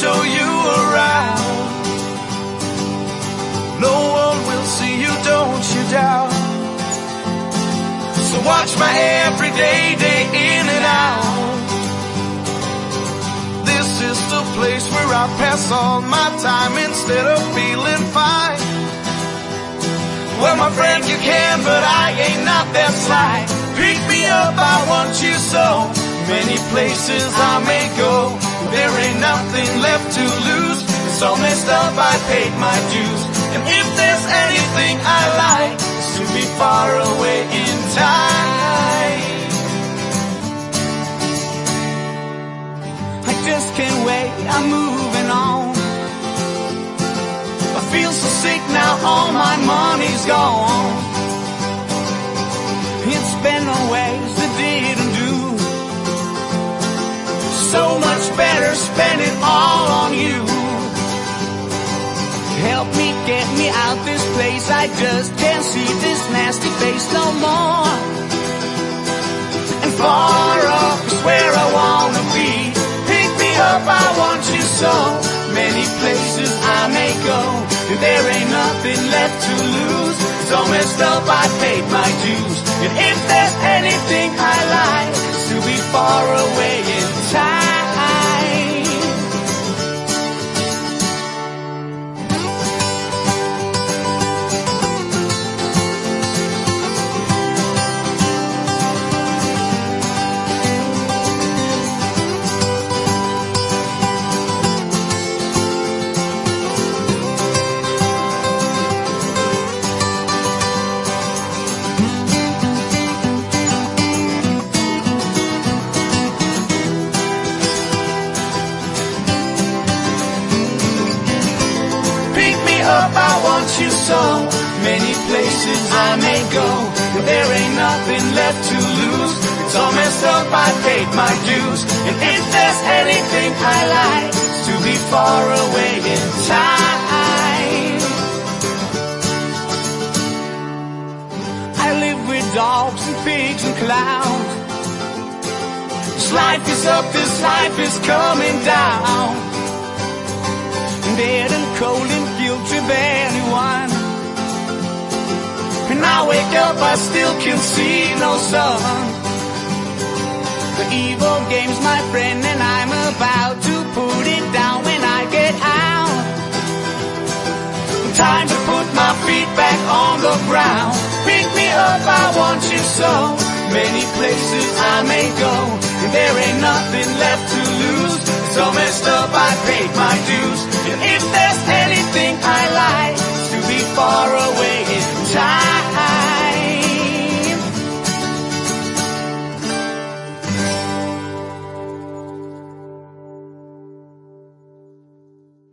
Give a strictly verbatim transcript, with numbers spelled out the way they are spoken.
show you around. No one will see you, don't you doubt. So watch my everyday, day in and out. This is the place where I pass all my time instead of feeling fine. Well, my friend, you can, but I ain't not that sly. Pick me up, I want you so. Many places I may go, there ain't nothing left to lose. It's all messed up, I paid my dues. And if there's anything I like, it's to be far away in time. I just can't wait, I'm moving on. I feel so sick now, all my money's gone. It's been a ways that didn't do. So much better spend it all on you. Help me get me out this place, I just can't see this nasty face no more. And far off is where I wanna be. Pick me up, I want you so. Many places I may go, and there ain't nothing left to lose. It's all messed up, I paid my dues. And if there's anything I like, it's to be far away in time. Up, I want you so. Many places I may go, but there ain't nothing left to lose. It's all messed up, I paid my dues. And if there's anything I like, it's to be far away in time. I live with dogs and pigs and clowns. This life is up, this life is coming down. Dead and cold and guilty of anyone. And I wake up, I still can see no sun. The evil game's my friend, and I'm about to put it down when I get out. Time to put my feet back on the ground. Pick me up, I want you so. Many places I may go, and there ain't nothing left to lose. It's all messed up, I paid my dues. And if there's